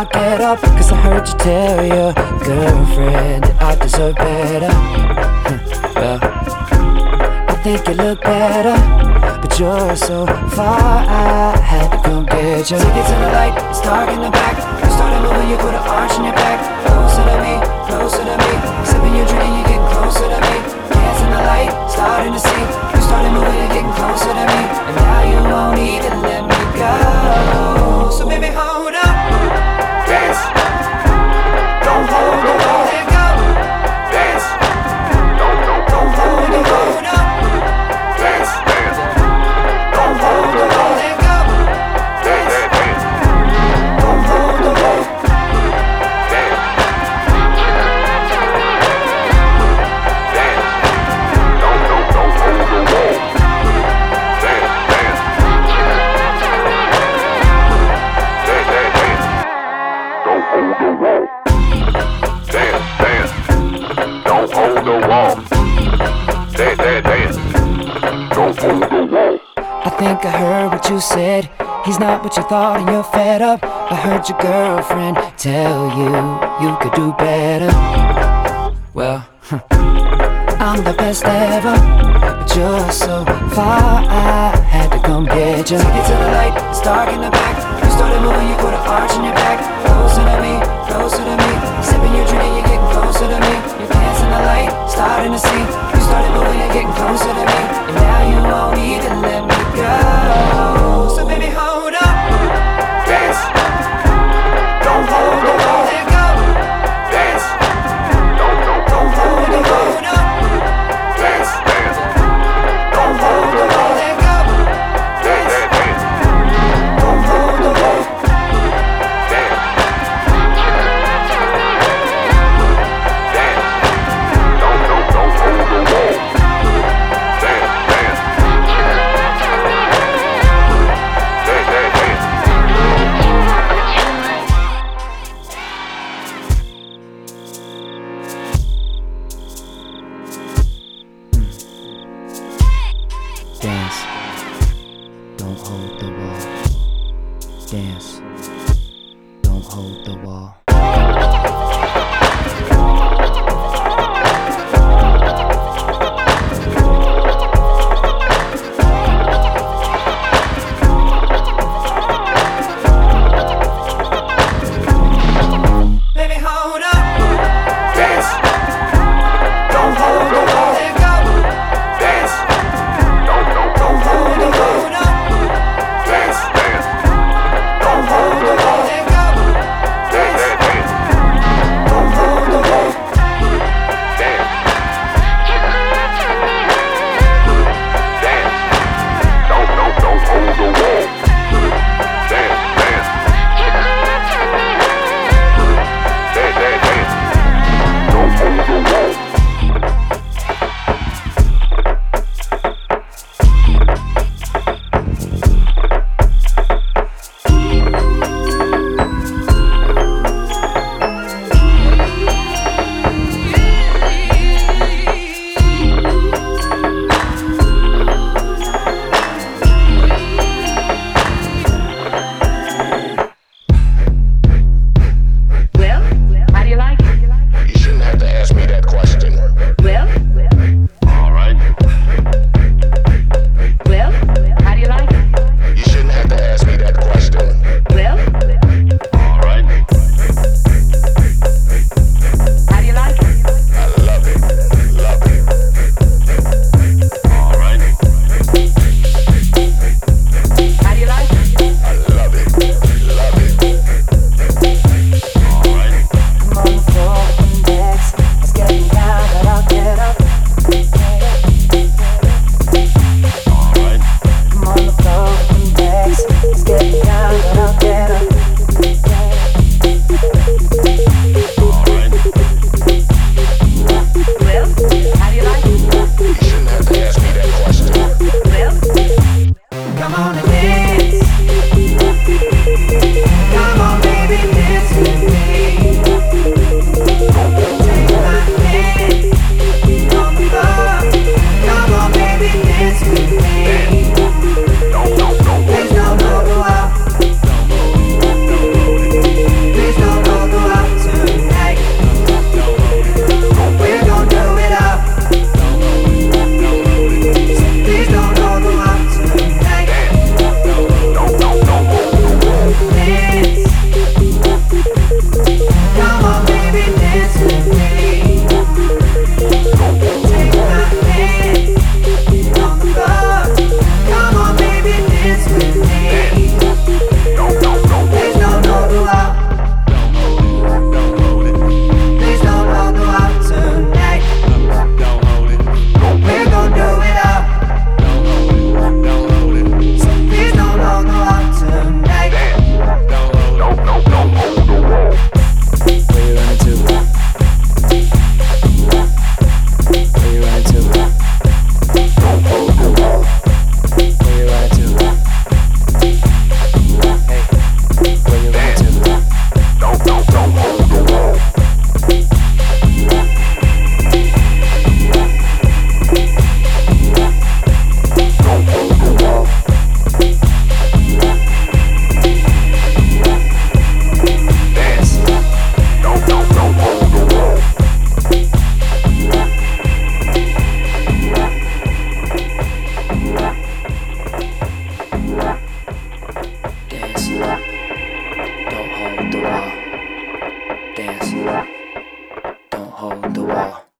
get up, cause I heard you tell your girlfriend that I deserve better. Well, I think you look better, but you're so far, I had to come get you. Take it to the light, it's dark in the back. You started moving, you put an arch in your back. Closer to me, closer to me. Sipping your drink, you're getting closer to me. Dance in the light, starting to see. You started moving, you're getting closer to me. And now you won't even let me go. So baby, hold up. Dance. Don't hold the wall. Let go. Dance. Don't hold the wall. Hold up. Dance. Don't hold the wall. Let go. Dance. Don't hold the wall. Dance. Don't hold the wall. Don't hold the wall. Dance. Don't hold the wall. I think I heard what you said. He's not what you thought and you're fed up. I heard your girlfriend tell you could do better. Well, I'm the best ever, but you're so far, I had to come get you. Take it to the light, it's dark in the back. You started moving, you put an arch in your back. Closer to me, closer to me. Sipping your drink, you're getting closer to me. You're dancing the light, starting to see. You started moving, you're getting closer to me. And now you won't even let me go. So baby, hold up. Dance. Don't hold the wall. Let go. Dance. Don't hold the wall. Hold up. Dance. Don't hold the wall. Let go. Dance. Don't hold the wall. Dance. Don't hold the wall. Dance. Don't hold the wall. Dance. Don't hold the wall. Baby, hold up. Dance. Don't hold the wall. Let go. Dance. Don't hold Peace.